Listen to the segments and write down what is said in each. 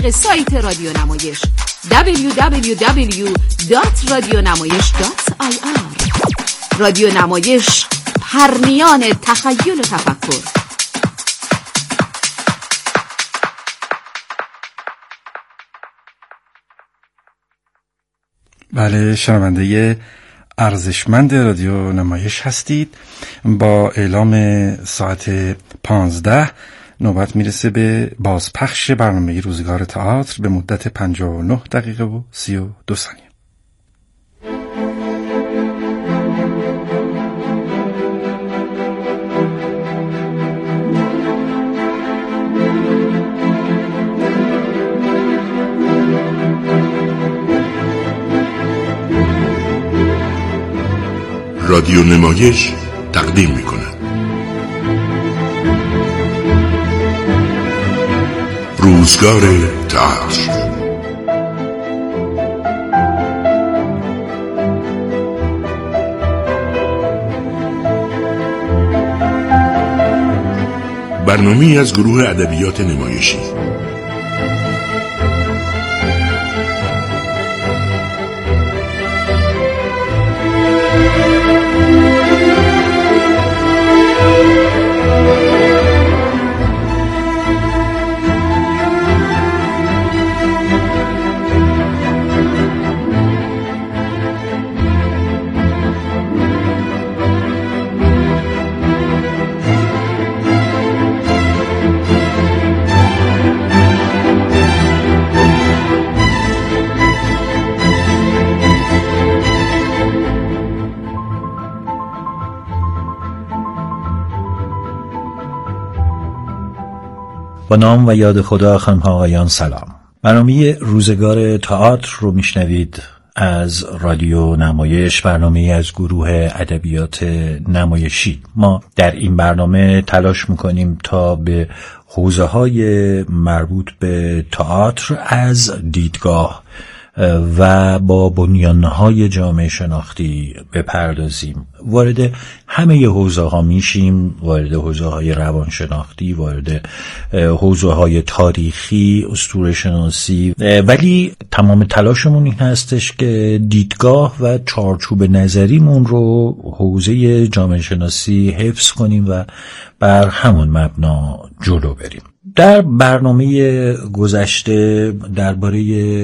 طریق سایت رادیو نمایش www.radionamayesh.ir. رادیو نمایش، پرنیان تخیل و تفکر. بله، شنونده ارزشمند رادیو نمایش هستید. با اعلام ساعت 15 نوبت میرسه به بازپخش برنامه روزگار تئاتر به مدت 59 دقیقه و 32 ثانیه. رادیو نمایش تقدیم می‌کند روزگار تئاتر. برنامه‌ای از گروه ادبیات نمایشی. با نام و یاد خدا، خانم ها آقایان، سلام. برنامه روزگار تئاتر رو میشنوید از رادیو نمایش، برنامه از گروه ادبیات نمایشی. ما در این برنامه تلاش میکنیم تا به حوزه‌های مربوط به تئاتر از دیدگاه و با بنیانهای جامعه شناختی بپردازیم. وارد همه حوزه ها میشیم، وارد حوزه های روانشناختی، وارد حوزه های تاریخی، اسطوره شناسی، ولی تمام تلاشمون این هستش که دیدگاه و چارچوب نظریمون رو حوزه جامعه شناسی حفظ کنیم و بر همون مبنا جلو بریم. در برنامه گذشته درباره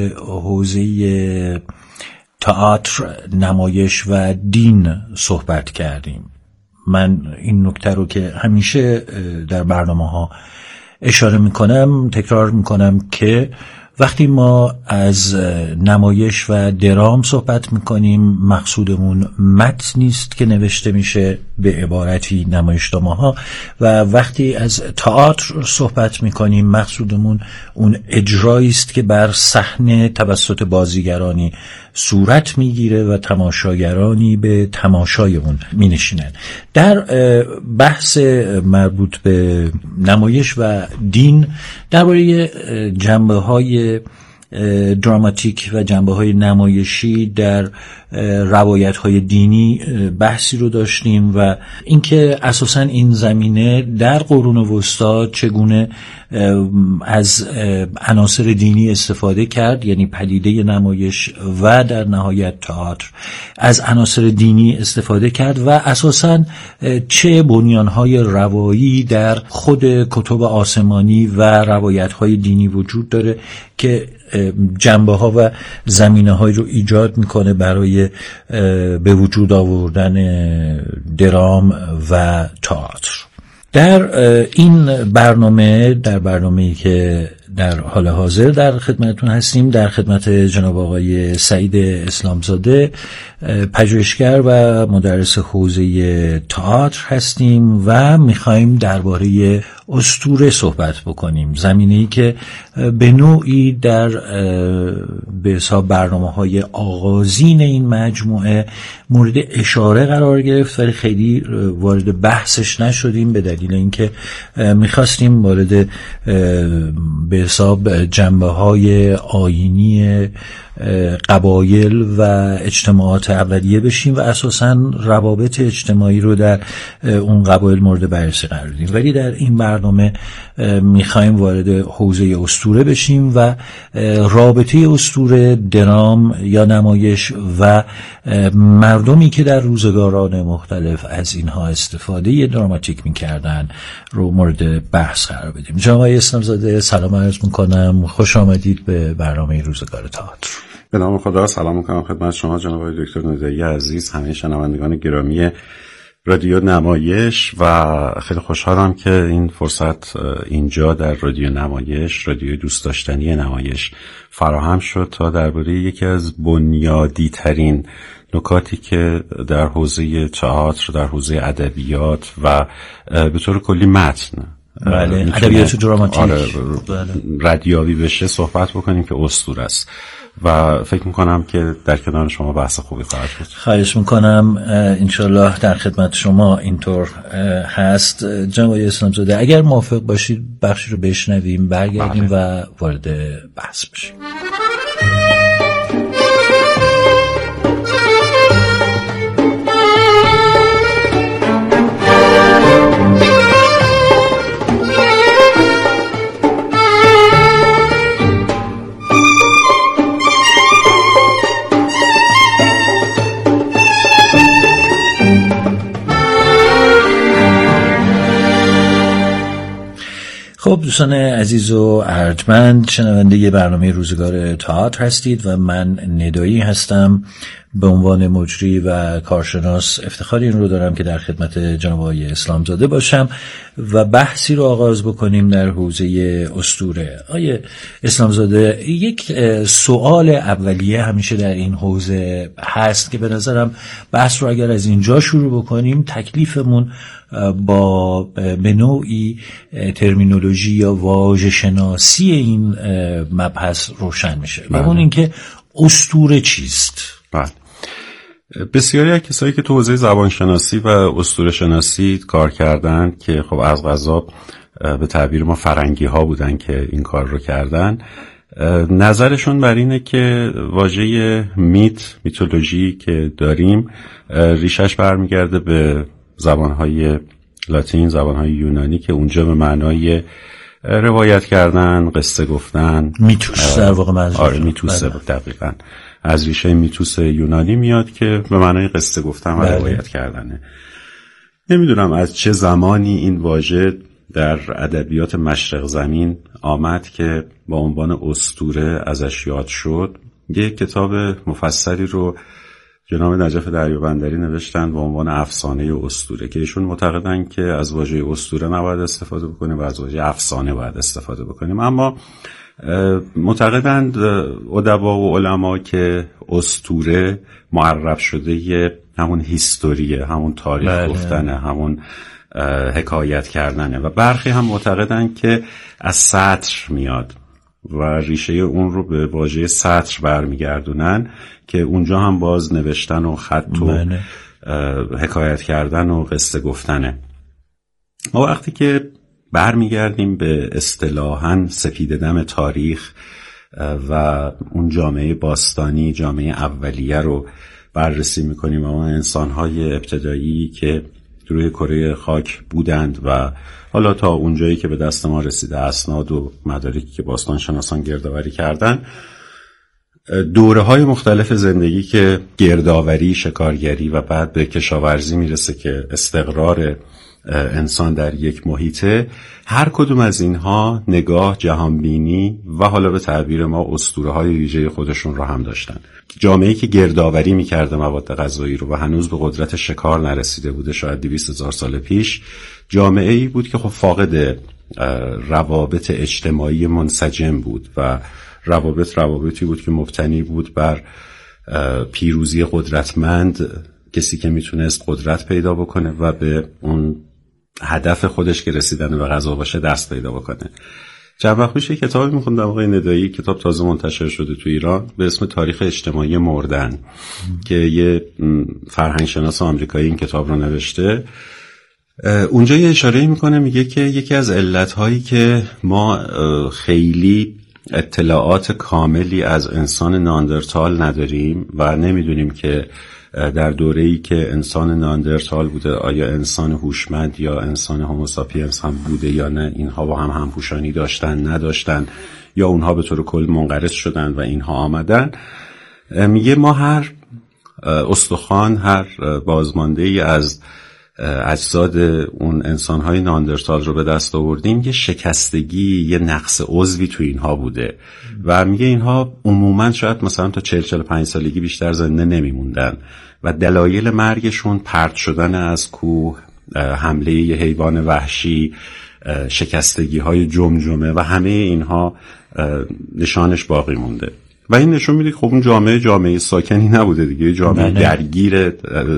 حوزه تئاتر، نمایش و دین صحبت کردیم. من این نکته رو که همیشه در برنامه‌ها اشاره میکنم، تکرار میکنم که وقتی ما از نمایش و درام صحبت میکنیم، مقصودمون متن نیست که نوشته میشه به عبارتی نمایشنامه‌ها، و وقتی از تئاتر صحبت میکنیم مقصودمون اون اجرایی است که بر صحنه توسط بازیگرانی صورت میگیره و تماشاگرانی به تماشای اون مینشینن. در بحث مربوط به نمایش و دین درباره جنبه‌های دراماتیک و جنبه‌های نمایشی در روایت‌های دینی بحثی رو داشتیم و اینکه اساساً این زمینه در قرون وسطی چگونه از عناصر دینی استفاده کرد، یعنی پدیده نمایش و در نهایت تئاتر از عناصر دینی استفاده کرد و اساساً چه بنیان‌های روایی در خود کتب آسمانی و روایت‌های دینی وجود داره که جنبه‌ها و زمینه‌هایی رو ایجاد میکنه برای به وجود آوردن درام و تئاتر. در این برنامه، در برنامه‌ای که در حال حاضر در خدمتتون هستیم، در خدمت جناب آقای سعید اسلامزاده، پژوهشگر و مدرس حوزه تئاتر هستیم و می‌خوایم درباره اسطوره صحبت بکنیم، زمینه‌ای که به نوعی در به حساب برنامه‌های آغازین این مجموعه مورد اشاره قرار گرفت، ولی خیلی وارد بحثش نشدیم به دلیل اینکه می‌خواستیم وارد به حساب جنبه‌های آیینی قبایل و اجتماعات اولیه بشیم و اساساً روابط اجتماعی رو در اون قبایل مورد بررسی قرار بدیم. ولی در این برنامه میخوایم وارد حوزه اسطوره بشیم و رابطه اسطوره، درام یا نمایش و مردمی که در روزگاران مختلف از اینها استفاده دراماتیک میکردن رو مورد بحث قرار بدیم. جناب اسلامزاده سلام عرض میکنم، خوش آمدید به برنامه روزگار تئاتر. به نام خدا سلام میکنم خدمت شما جناب دکتر ندایی عزیز، همه شنوندگان گرامی رادیو نمایش و خیلی خوشحالم که این فرصت اینجا در رادیو نمایش، رادیو دوست داشتنی نمایش فراهم شد تا درباره یکی از بنیادی ترین نکاتی که در حوزه تئاتر، در حوزه ادبیات و به طور کلی متن ادبیات دراماتیک ردیابی بشه صحبت بکنیم که اسطوره است و فکر میکنم که در کنار شما بحث خوبی خواهد بود. خواهش میکنم، انشالله در خدمت شما اینطور هست. جناب اسلامزاده اگر موافق باشید بخشی رو بشنویم، برگردیم و وارد بحث بشیم. خب دوستان عزیز و ارجمند، شنونده برنامه روزگار تئاتر هستید و من ندایی هستم. به عنوان مجری و کارشناس افتخار این رو دارم که در خدمت جناب آقای اسلامزاده باشم و بحثی رو آغاز بکنیم در حوزه اسطوره. آقای اسلامزاده، یک سوال اولیه همیشه در این حوزه هست که به نظرم بحث رو اگر از اینجا شروع بکنیم تکلیفمون با به نوعی ترمینولوژی یا واژه شناسی این مبحث روشن میشه و اون اینکه اسطوره چیست؟ بله، بسیاری از کسایی که تو حوزه زبانشناسی و اسطوره شناسی کار کردن که خب از قضا به تعبیر ما فرنگی ها بودن که این کار رو کردن، نظرشون بر اینه که واژه میتولوژی که داریم ریشش برمیگرده به زبانهای لاتین، زبانهای یونانی که اونجا به معنای روایت کردن، قصه گفتن، میتوس در واقع منظور. آره میتوس دقیقاً از ریشه میتوس یونانی میاد که به معنای قصه گفتن و روایت کردنه. نمیدونم از چه زمانی این واژه در ادبیات مشرق زمین آمد که با عنوان اسطوره ازش یاد شد. یک کتاب مفصلی رو جناب نجف دریابندری نوشتن با عنوان افسانه اسطوره که ایشون معتقدن که از واژه اسطوره نباید استفاده بکنیم و از واژه افسانه باید استفاده بکنیم، اما معتقدند ادبا و علما که اسطوره معرب شده همون هیستوریه، همون تاریخ گفتنه، همون حکایت کردنه و برخی هم معتقدن که از سطر میاد و ریشه اون رو به واژه سطر برمیگردونن که اونجا هم باز نوشتن و خط و حکایت کردن و قصه گفتنه. ما وقتی که برمیگردیم به اصطلاحاً سفید دم تاریخ و اون جامعه باستانی، جامعه اولیه رو بررسی میکنیم، اون انسان‌های ابتدایی که روی کره خاک بودند و حالا تا اونجایی که به دست ما رسیده اسناد و مدارکی که باستانشناسان گردآوری کردن، دوره‌های مختلف زندگی که گردآوری، شکارگری و بعد به کشاورزی میرسه که استقرار انسان در یک محیطه، هر کدوم از اینها نگاه، جهانبینی و حالا به تعبیر ما اسطوره‌های ویژه خودشون رو هم داشتن. جامعه‌ای که گردآوری می‌کرده مواد غذایی رو و هنوز به قدرت شکار نرسیده بوده، شاید 200,000 سال پیش، جامعه‌ای بود که خب فاقد روابط اجتماعی منسجم بود و روابطی بود که مبتنی بود بر پیروزی قدرتمند، کسی که میتونست قدرت پیدا بکنه و به اون هدف خودش که رسیدن به غذا باشه دست پیدا بکنه. چند وقت پیش کتابی میخوندم آقای ندایی، کتاب تازه منتشر شده تو ایران به اسم تاریخ اجتماعی مردن که یه فرهنگ شناس آمریکایی این کتاب رو نوشته اونجا یه اشاره میکنه، میگه که یکی از علتهایی که ما خیلی اطلاعات کاملی از انسان ناندرتال نداریم و نمیدونیم که در دوره‌ای که انسان ناندرتال بوده آیا انسان هوشمند یا انسان هوموساپینس هم بوده یا نه، اینها با هم همپوشانی داشتن نداشتن یا اونها به طور کل منقرض شدن و اینها آمدن. میگه ما هر استخوان، هر بازمانده‌ای از اجساد اون انسان‌های ناندرتال رو به دست آوردیم، یه شکستگی، یه نقص عضوی تو اینها بوده و میگه اینها عموماً شاید مثلا تا 40-45 سالگی بیشتر زنده نمیموندن و دلایل مرگشون پرت شدن از کوه، حمله یه حیوان وحشی، شکستگی‌های جمجمه و همه اینها نشانش باقی مونده و این نشون میده خب اون جامعه ساکنی نبوده دیگه، جامعه درگیر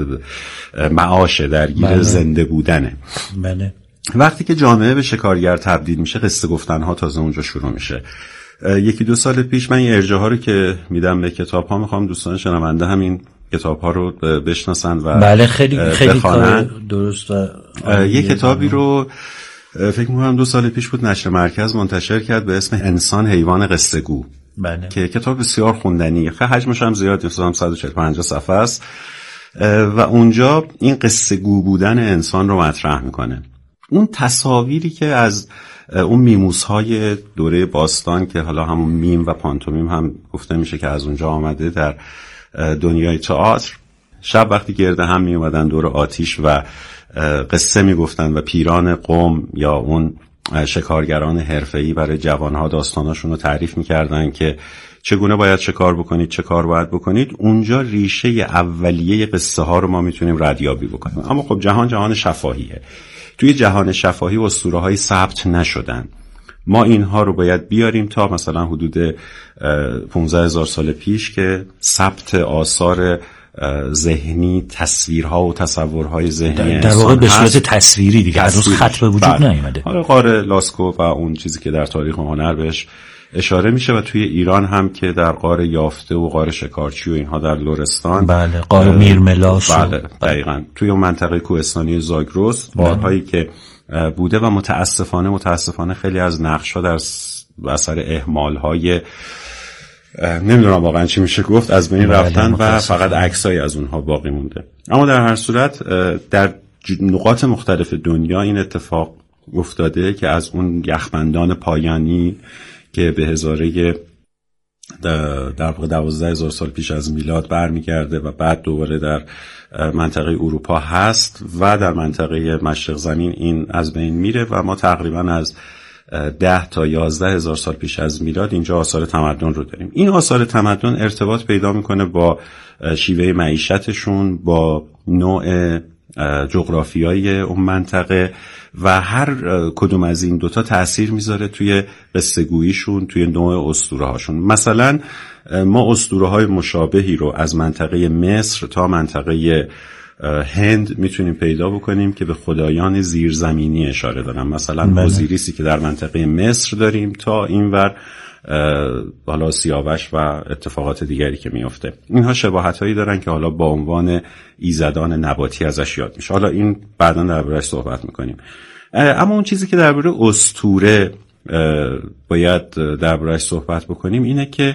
معاشه، درگیر زنده بودنه. بله. وقتی که جامعه به شکارگر تبدیل میشه، قصه گفتنها تازه اونجا شروع میشه. 1-2 سال پیش من این ارجاها رو که میدم به کتاب‌ها، میخوام دوستان شنونده همین کتاب‌ها رو بشناسن و بله خیلی کار درست. یه کتابی رو فکر می‌کنم 2 سال پیش بود نشر مرکز منتشر کرد به اسم انسان حیوان قصه گو. بله. که کتاب بسیار خوندنیه، خیلی حجمش هم زیاد، مثلا 140-150 صفحه است و اونجا این قصه گو بودن انسان رو مطرح میکنه. اون تصاویری که از اون میموس‌های دوره باستان که حالا همون میم و پانتومیم هم گفته میشه که از اونجا آمده در دنیای تئاتر، شب وقتی گرد هم می اومدن دور آتیش و قصه میگفتن و پیران قوم یا اون شکارگران حرفه‌ای برای جوانها داستاناشون رو تعریف میکردن که چگونه باید شکار بکنید، چه کار باید بکنید. اونجا ریشه اولیه قصه ها رو ما میتونیم ردیابی بکنیم. اما خب جهان شفاهیه. توی جهان شفاهی اسطوره‌های ثبت نشدن. ما اینها رو باید بیاریم تا مثلا حدود 15,000 سال پیش که ثبت آثار ذهنی، تصویرها و تصورهای ذهنی در واقع به صورت تصویری دیگه، از روز خط به وجود نیامده. حالا غار لاسکو و اون چیزی که در تاریخ هنر بهش اشاره میشه و توی ایران هم که در غار یافته و غار شکارچی و اینها در لرستان، بله، غار میرملاس، بله دقیقاً توی اون منطقه کوهستانی زاگرس غارهایی که بوده و متاسفانه خیلی از نقش‌ها در اثر اهمال‌های نمیدونم واقعا چی میشه گفت از بین رفتن و فقط عکسایی از اونها باقی مونده. اما در هر صورت در نقاط مختلف دنیا این اتفاق افتاده که از اون یخبندان پایانی که به هزاره در 12,000 سال پیش از میلاد برمیگرده و بعد دوباره در منطقه اروپا هست و در منطقه مشرق زمین این از بین میره و ما تقریبا از 10 تا 11,000 سال پیش از میلاد اینجا آثار تمدن رو داریم. این آثار تمدن ارتباط پیدا میکنه با شیوه معیشتشون، با نوع جغرافیایی اون منطقه و هر کدوم از این دوتا تأثیر میذاره توی قصه گوییشون، توی نوع اسطوره هاشون. مثلا ما اسطوره های مشابهی رو از منطقه مصر تا منطقه هند میتونیم پیدا بکنیم که به خدایان زیرزمینی اشاره دارن. مثلا اوزیریسی که در منطقه مصر داریم تا اینور حالا سیاوش و اتفاقات دیگری که میفته. اینها شباهتایی دارن که حالا با عنوان ایزدان نباتی ازش یاد میشه. حالا این بعداً درباره‌اش صحبت میکنیم. اما اون چیزی که درباره اسطوره باید درباره‌اش صحبت بکنیم اینه که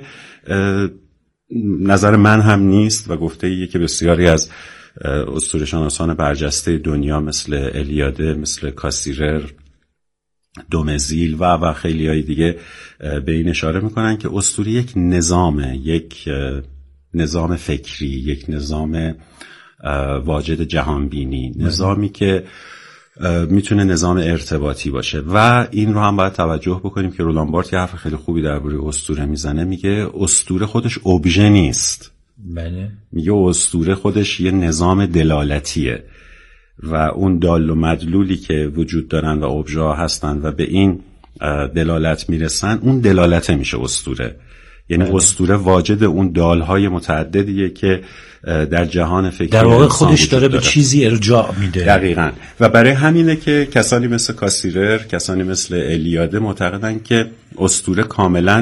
نظر من هم نیست و گفته ایه که بسیاری از اسطوره شناسان برجسته دنیا مثل الیاده، مثل کاسیرر، دومزیل و خیلی های دیگه به این اشاره میکنن که اسطوره یک نظامه، یک نظام فکری، یک نظام واجد جهانبینی، نظامی که میتونه نظام ارتباطی باشه. و این رو هم باید توجه بکنیم که رولان بارت یه حرف خیلی خوبی درباره اسطوره میزنه، میگه اسطوره خودش ابژه نیست. بله. میگه اسطوره خودش یه نظام دلالتیه و اون دال و مدلولی که وجود دارن و ابژه هستن و به این دلالت میرسن، اون دلالته میشه اسطوره. یعنی اسطوره واجد اون دالهای متعددیه که در جهان فکری در واقع خودش داره به چیزی ارجاع میده. دقیقاً. و برای همینه که کسانی مثل کاسیرر، کسانی مثل الیاده معتقدن که اسطوره کاملا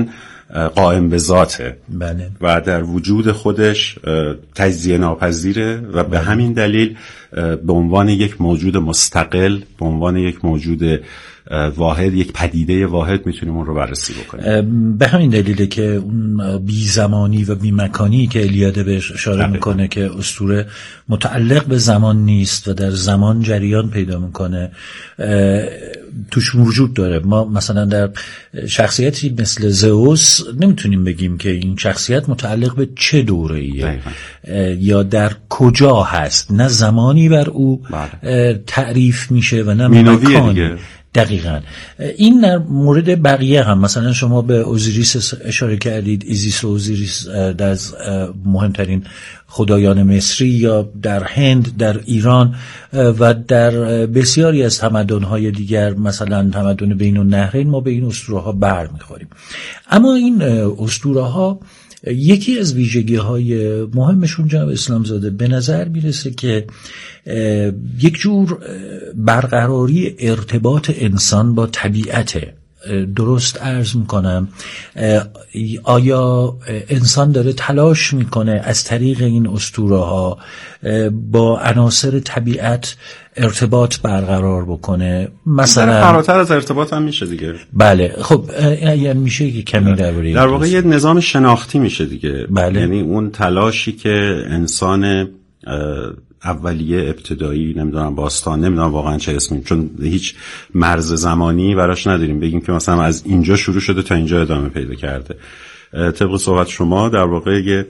قائم به ذاته. بله. و در وجود خودش تجزیه ناپذیره و به همین دلیل به عنوان یک موجود مستقل، به عنوان یک موجود واحد، یک پدیده واحد میتونیم اون رو بررسی بکنیم. به همین دلیله که اون بی زمانی و بی مکانی که الیاده بهش اشاره میکنه که اسطوره متعلق به زمان نیست و در زمان جریان پیدا میکنه توش وجود داره. ما مثلا در شخصیتی مثل زئوس نمیتونیم بگیم که این شخصیت متعلق به چه دوره‌ایه یا در کجا هست، نه زمانی بر او تعریف میشه و نه مکانی. دقیقاً این در مورد بقیه هم، مثلا شما به اوزیریس اشاره کردید، ایزیس و اوزیریس در مهمترین خدایان مصری یا در هند، در ایران و در بسیاری از تمدن‌های دیگر، مثلا تمدن بین النهرین، ما به این اسطوره‌ها بر می‌خوریم. اما این اسطوره‌ها یکی از ویژگی‌های مهمشون جناب اسلامزاده به نظر میرسه که یک جور برقراری ارتباط انسان با طبیعته. درست عرض میکنم؟ آیا انسان داره تلاش میکنه از طریق این اسطوره‌ها با عناصر طبیعت ارتباط برقرار بکنه؟ مثلا فراتر از ارتباط هم میشه دیگه. بله خب یعنی میشه که کمی در واقع یه نظام شناختی میشه دیگه. بله. یعنی اون تلاشی که انسان اولیه، ابتدایی، نمیدونم باستان، نمیدونم واقعا چه اسمی، چون هیچ مرز زمانی براش نداریم بگیم که مثلا از اینجا شروع شده تا اینجا ادامه پیدا کرده. طبق صحبت شما در واقع یه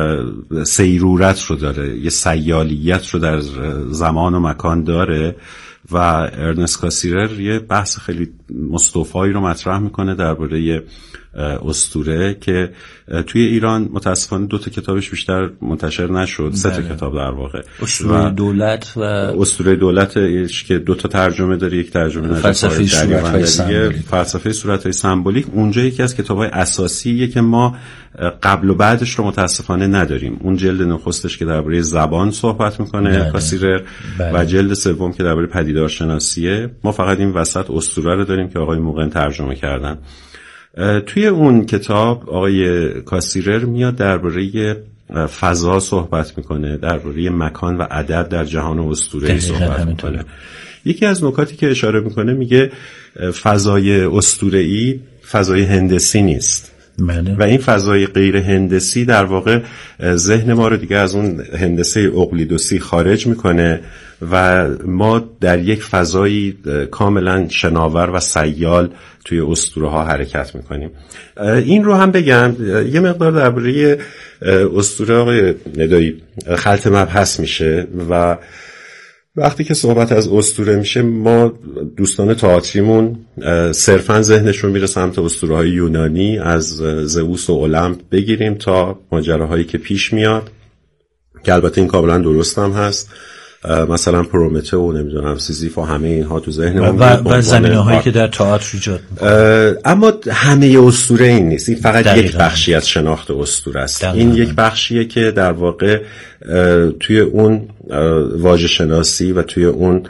سیرورت رو داره، یه سیالیت رو در زمان و مکان داره و ارنست کاسیرر یه بحث خیلی مستوفایی رو مطرح میکنه درباره اسطوره که توی ایران متاسفانه 2 کتابش بیشتر منتشر نشد. 3 کتاب در واقع. اسطوره دولت و اسطوره دولت که 2 ترجمه داره، یک ترجمه نداره، فلسفه صورت‌های سمبولیک. فلسفه صورت‌های سمبولیک اونجا یکی از کتاب‌های اساسیه که ما قبل و بعدش رو متاسفانه نداریم. اون جلد نخستش که درباره زبان صحبت میکنه کاسیرر و جلد سوم که درباره پدیدارشناسیه. ما فقط این وسط اسطوره رو داریم که آقای موقن ترجمه کردن. توی اون کتاب آقای کاسیرر میاد درباره فضا صحبت میکنه، درباره مکان و عدد در جهان اسطوره‌ای صحبت میکنه. یکی از نکاتی که اشاره میکنه میگه فضای اسطوره‌ای فضای هندسی نیست. و این فضای غیر هندسی در واقع ذهن ما رو دیگه از اون هندسه اقلیدوسی خارج میکنه و ما در یک فضایی کاملا شناور و سیال توی اسطوره ها حرکت میکنیم. این رو هم بگم یه مقدار درباره اسطوره آقای ندایی خلط مبحث میشه و وقتی که صحبت از اسطوره میشه ما دوستان تئاتریمون صرفا ذهنشون میره سمت اسطوره‌های یونانی، از زئوس و المپ بگیریم تا ماجراهایی که پیش میاد که البته این کاملا درست هم هست، مثلا پرومته و نمیدونم سیزیف و همه اینها تو ذهنمون و زمینه‌هایی که در تئاتر ایجاد میکنه. اما همه اسطوره این نیست. این فقط یک بخشی از شناخت اسطوره است. این یک بخشیه که در واقع توی اون واژه شناسی و توی اون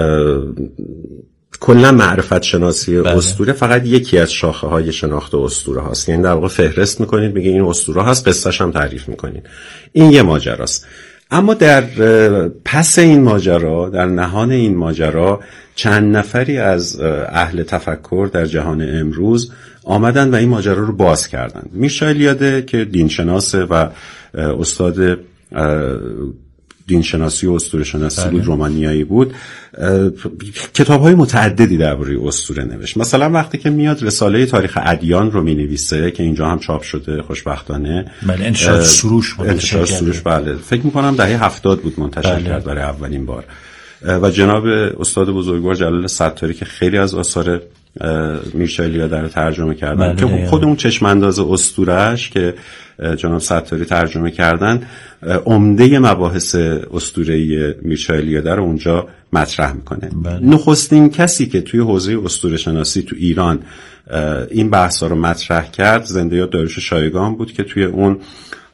کلا معرفت شناسی اسطوره فقط یکی از شاخه های شناخت اسطوره هاست. یعنی در واقع فهرست میکنید، میگه این اسطوره هست، قصه‌ش هم تعریف میکنید. این یه ماجراست. اما در پس این ماجرا، در نهان این ماجرا، چند نفری از اهل تفکر در جهان امروز آمدن و این ماجرا رو باز کردن. میرشا الیاده که دینشناسه و استاد دینشناسی و اسطوره شناسی بود، رومانیایی بود، کتاب‌های متعددی درباره اسطوره نوشت. مثلا وقتی که میاد رساله تاریخ ادیان رو می‌نویسه که اینجا هم چاپ شده خوشبختانه، بله انتشار سروش بله فکر می‌کنم دهه 70 بود منتشر کرد برای اولین بار. و جناب استاد بزرگوار جلال ستاری که خیلی از آثار میرشا الیاده رو ترجمه کردن که خود اون چشم انداز اسطوره‌اش که جناب ستاری ترجمه کردن عمده مباحث اسطوره‌ای میرشا الیاده رو اونجا مطرح میکنه. نخستین کسی که توی حوزه اسطوره شناسی تو ایران این بحثا رو مطرح کرد زنده یاد داریوش شایگان بود که توی اون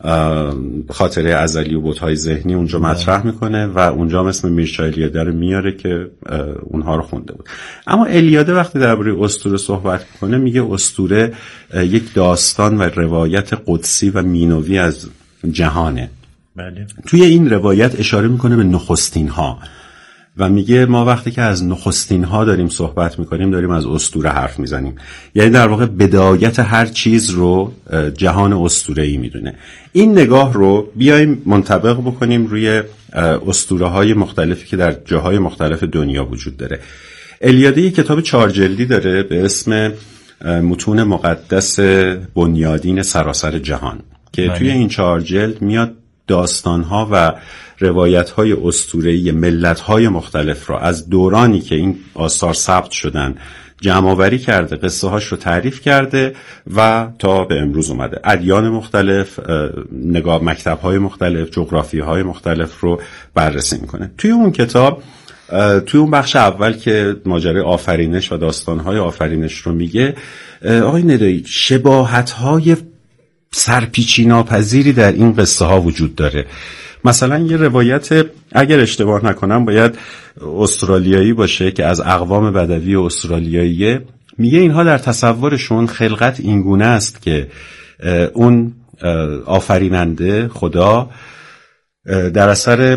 خاطره ازلی و بت‌های ذهنی اونجا مطرح میکنه و اونجا اسم میرچا الیاده رو میاره که اونها رو خونده بود. اما الیاده وقتی درباره اسطوره صحبت میکنه میگه اسطوره یک داستان و روایت قدسی و مینوی از جهانه. بله. توی این روایت اشاره میکنه به نخستین ها و میگه ما وقتی که از نخستین ها داریم صحبت میکنیم داریم از اسطوره حرف میزنیم، یعنی در واقع بدایت هر چیز رو جهان اسطوره‌ای میدونه. این نگاه رو بیایم منطبق بکنیم روی اسطوره های مختلفی که در جاهای مختلف دنیا وجود داره. الیاده یک کتاب 4 جلدی داره به اسم متون مقدس بنیادین سراسر جهان که توی این 4 جلد میاد داستان‌ها و روایت‌های اسطوره‌ای ملت‌های مختلف را از دورانی که این آثار ثبت شدن جمع‌آوری کرده، قصه‌هاش رو تعریف کرده و تا به امروز اومده. ادیان مختلف، مکتب‌های مختلف، جغرافیاهای مختلف رو بررسی می‌کنه. توی اون کتاب، توی اون بخش اول که ماجرای آفرینش و داستان‌های آفرینش رو میگه، آقای ندایی شباهت‌های سرپیچی ناپذیری در این قصه ها وجود داره. مثلا یه روایت، اگر اشتباه نکنم باید استرالیایی باشه، که از اقوام بدوی استرالیایی میگه اینها در تصورشون خلقت اینگونه است که اون آفریننده خدا در اثر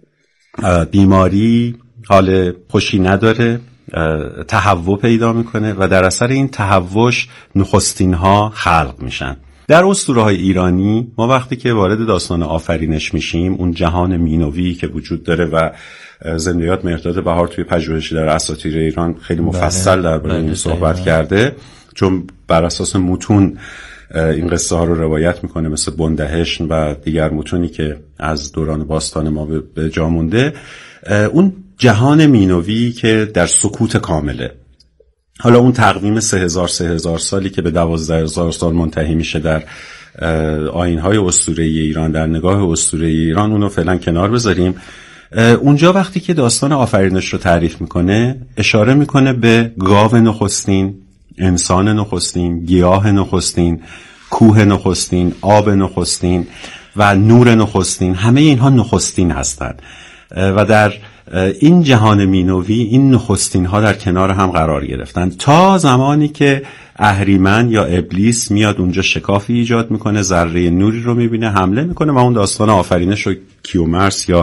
بیماری حال خوشی نداره، تهوع پیدا میکنه و در اثر این تهوعش نخستین ها خلق میشن. در اسطوره‌های ایرانی ما وقتی که وارد داستان آفرینش میشیم، اون جهان مینوی که وجود داره و زندیات مهرداد بهار توی پژوهشی در اساطیر ایران خیلی مفصل درباره این صحبت کرده، چون بر اساس متون این قصه ها رو روایت میکنه، مثل بندهشن و دیگر متونی که از دوران باستان ما به جا مونده. اون جهان مینوی که در سکوت کامله، حالا اون تقویم 3000 سالی که به 12000 سال منتهی میشه در آیین‌های اسطوره‌ای ایران، در نگاه اسطوره‌ای ایران، اونو فعلا کنار بذاریم. اونجا وقتی که داستان آفرینش رو تعریف میکنه اشاره میکنه به گاو نخستین، انسان نخستین، گیاه نخستین، کوه نخستین، آب نخستین و نور نخستین. همه اینها نخستین هستند و در این جهان مینوی این نخستین ها در کنار هم قرار گرفتن تا زمانی که اهریمن یا ابلیس میاد اونجا شکافی ایجاد میکنه، ذره نوری رو میبینه، حمله میکنه و اون داستان آفرینش رو کیومرث یا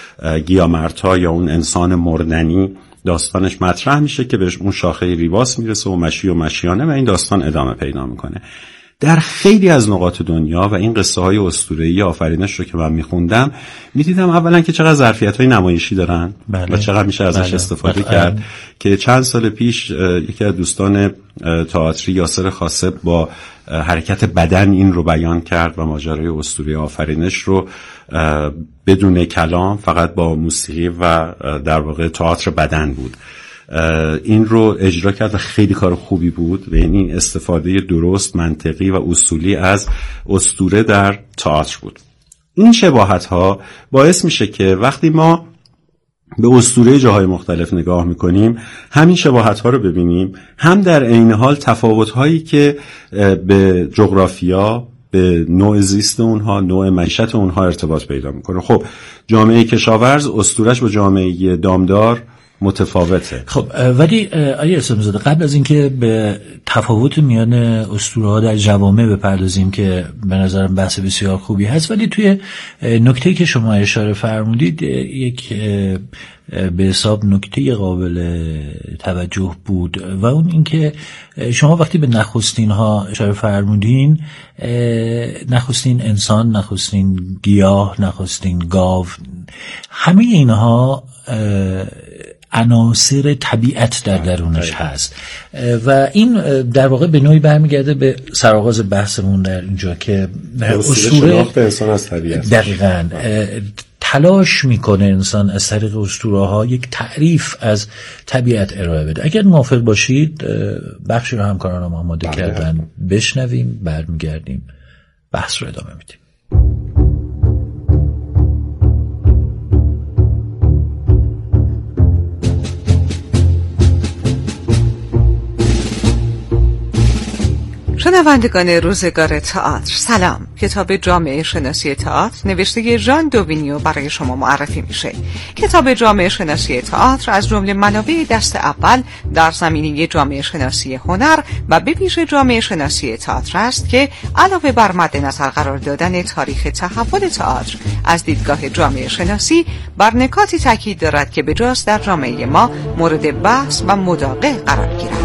گیامرتا یا اون انسان مردنی داستانش مطرح میشه که بهش اون شاخه ریواس میرسه و مشی و مشیانه و این داستان ادامه پیدا میکنه. در خیلی از نقاط دنیا و این قصه های اسطوره‌ای آفرینش رو که من میخوندم میدیدم اولا که چقدر ظرفیت‌های نمایشی دارن و چقدر میشه ازش استفاده کرد. که چند سال پیش یکی از دوستان تئاتری یاسر خاصب با حرکت بدن این رو بیان کرد و ماجرای اسطوره آفرینش رو بدون کلام فقط با موسیقی و در واقع تئاتر بدن بود این رو اجرا کرد و خیلی کار خوبی بود و این استفاده درست، منطقی و اصولی از اسطوره در تئاتر بود. این شباهت ها باعث میشه که وقتی ما به اسطوره جاهای مختلف نگاه میکنیم همین شباهت ها رو ببینیم، هم در عین حال تفاوت هایی که به جغرافیا، به نوع زیست اونها، نوع معیشت اونها ارتباط پیدا میکنه. خب جامعه کشاورز اسطورهش با جامعه دامدار متفاوته. خب ولی آیه اسلامزاده قبل از اینکه به تفاوت میان اسطوره‌ها در جوامع بپردازیم که به نظرم بحث بسیار خوبی هست، ولی توی نکته‌ای که شما اشاره فرمودید یک به حساب نکته قابل توجه بود و اون اینکه شما وقتی به نخستین ها اشاره فرمودین، نخستین انسان، نخستین گیاه، نخستین گاو، همه اینها عناصر طبیعت در درونش هست و این در واقع به نوعی برمیگرده به سرآغاز بحثمون در اینجا که اسطوره شناخت انسان از طبیعت دقیقاً تلاش میکنه انسان از طریق اسطوره‌ها یک تعریف از طبیعت ارائه بده. اگر موافق باشید بخشی رو همکارانم آماده کردن بشنویم، برمیگردیم بحث رو ادامه میدیم. شنوندگان روزگار تئاتر سلام. کتاب جامعه شناسی تئاتر نوشته ژان دووینیو برای شما معرفی میشه. کتاب جامعه شناسی تئاتر از جمله منابع دست اول در زمینه جامعه شناسی هنر و به ویژه جامعه شناسی تئاتر است که علاوه بر مد نظر قرار دادن تاریخ تحول تئاتر از دیدگاه جامعه شناسی بر نکاتی تاکید دارد که بجاست در جامعه ما مورد بحث و مداقه قرار گیرد.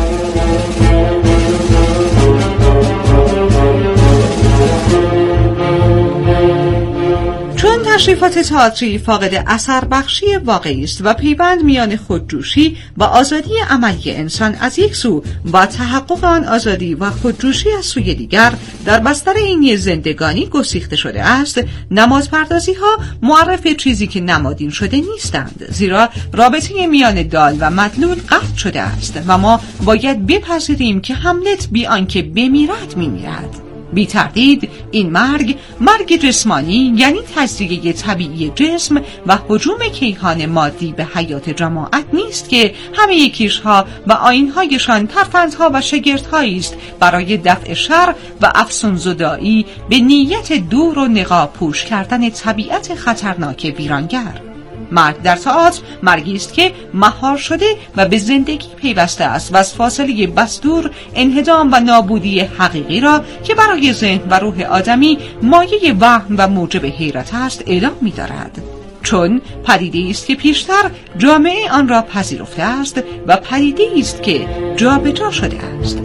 چون تشریفات تئاتری فاقد اثر بخشی واقعی است و پیوند میان خودجوشی و آزادی عملی انسان از یک سو و تحقق آن آزادی و خودجوشی از سوی دیگر در بستر اینی زندگانی گسیخته شده است، نمادپردازی ها معرف چیزی که نمادین شده نیستند، زیرا رابطه میان دال و مدلول قطع شده است و ما باید بپذیریم که هملت بی آنکه بمیرد میمیرد. بی تردید این مرگ جسمانی یعنی تجزیه طبیعی جسم و هجوم کیهان مادی به حیات جماعت نیست که همه کیشها و آیین‌هایشان ترفندها و شگردهایی است برای دفع شر و افسونزدایی به نیت دور و نقاب پوش کردن طبیعت خطرناک ویرانگر. مرگ در تئاتر مرگی است که مهار شده و به زندگی پیوسته است و از فاصله بسدور انهدام و نابودی حقیقی را که برای ذهن و روح آدمی مایه وهم و موجب حیرت است اعلام می‌دارد. چون پدیده است که پیشتر جامعه آن را پذیرفته است و پدیده است که جابجا شده است.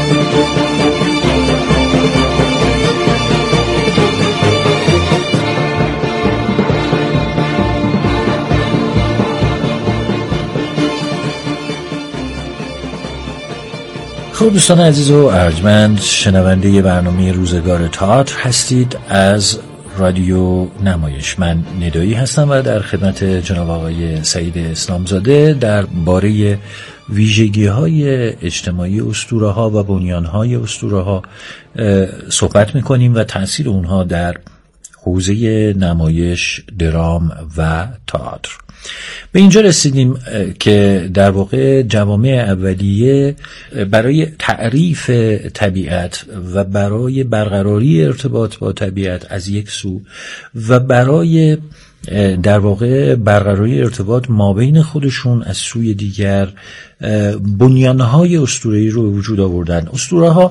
خب دوستان عزیز و ارجمند، شنونده برنامه روزگار تئاتر هستید از رادیو نمایش. من ندایی هستم و در خدمت جناب آقای سعید اسلامزاده درباره ویژگی‌های اجتماعی اسطوره‌ها و بنیان‌های اسطوره‌ها صحبت می‌کنیم و تأثیر اونها در حوزه نمایش، درام و تئاتر. به اینجا رسیدیم که در واقع جوامع اولیه برای تعریف طبیعت و برای برقراری ارتباط با طبیعت از یک سو و برای در واقع برقراری ارتباط مابین خودشون از سوی دیگر بنیانهای اسطوره‌ای رو به وجود آوردن. اسطوره‌ها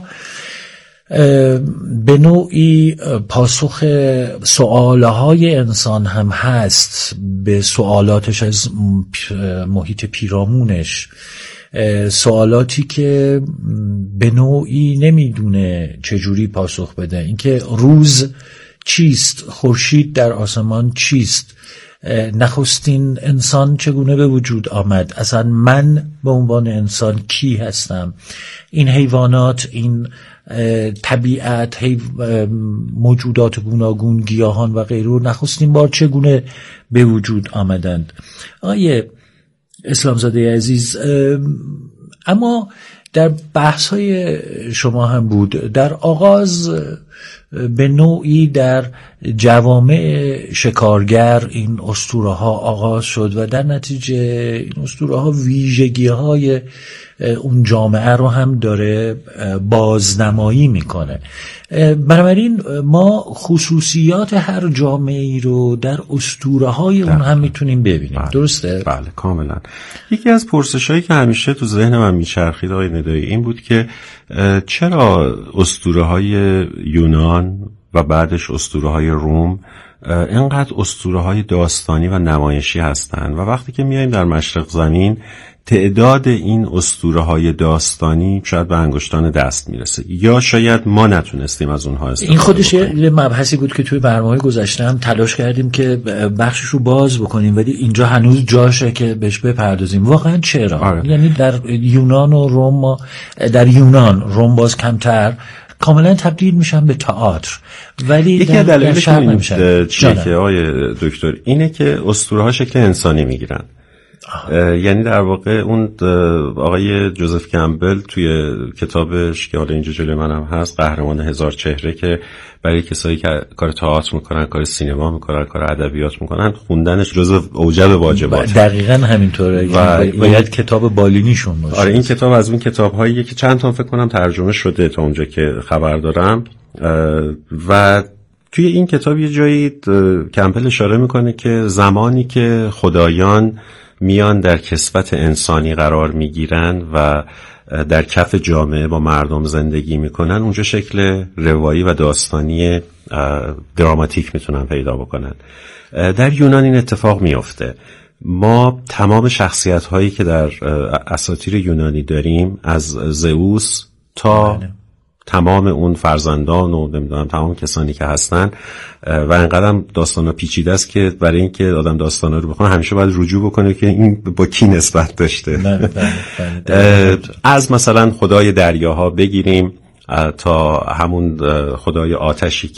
به نوعی پاسخ سوالهای انسان هم هست به سوالاتش از محیط پیرامونش، سوالاتی که به نوعی نمیدونه چجوری پاسخ بده. اینکه روز چیست، خورشید در آسمان چیست، نخستین انسان چگونه به وجود آمد، اصلا من به عنوان انسان کی هستم، این حیوانات، این طبیعت، موجودات گوناگون، گیاهان و غیره نخستین بار چگونه به وجود آمدند. آقای اسلامزاده عزیز، اما در بحث‌های شما هم بود در آغاز به نوعی در جوامع شکارگر این اسطوره‌ها آغاز شد و در نتیجه این اسطوره‌ها ویژگی‌های اون جامعه رو هم داره بازنمایی میکنه. بنابراین ما خصوصیات هر جامعه‌ای رو در اسطوره‌های اون هم میتونیم ببینیم. بله. درسته؟ بله کاملا. یکی از پرسش‌هایی که همیشه تو ذهن من میچرخید آقای ندایی این بود که چرا اسطوره‌های یونان و بعدش اسطوره‌های روم اینقدر اسطوره‌های داستانی و نمایشی هستند و وقتی که میایم در مشرق زمین تعداد این اسطوره‌های داستانی شاید به انگشتان دست میرسه یا شاید ما نتونستیم از اونها استفاده این خودش یه مبحثی بود که توی برنامه گذشته هم تلاش کردیم که بخشش رو باز بکنیم، ولی اینجا هنوز جاشه که بهش بپردازیم. واقعا چرا؟ آره. یعنی در یونان و روم، در یونان روم باز کمتر کاملا تبدیل میشن به تئاتر، ولی یکی از دلایلش نمیشن. چیه که آقای دکتر اینه که اسطوره‌ها شکل انسانی میگیرن. یعنی در واقع اون آقای جوزف کمبل توی کتابش که حالا اینجا جلوی منم هست، قهرمان هزار چهره، که برای کسایی که کار تئاتر میکنن، کار سینما میکنن، کار ادبیات میکنن، خوندنش جزو اوجب واجبات. دقیقاً همینطوره، باید کتاب بالینیشون باشه. آره این کتاب از اون کتاب‌هاییه که چند تا فکر کنم ترجمه شده تا اونجا که خبر دارم. و توی این کتاب یه جایی کمپل اشاره میکنه که زمانی که خدایان میان در کسوت انسانی قرار میگیرن و در کف جامعه با مردم زندگی میکنن، اونجا شکل روایی و داستانی دراماتیک میتونن پیدا بکنن. در یونان این اتفاق میفته. ما تمام شخصیت هایی که در اساطیر یونانی داریم، از زئوس تا تمام اون فرزندان و نمیدونم تمام کسانی که هستن، و اینقدر داستانا پیچیده است که برای اینکه آدم داستانا رو بخونه همیشه باید رجوع بکنه که این با کی نسبت داشته. از مثلا خدای دریاها بگیریم تا همون خدای آتشی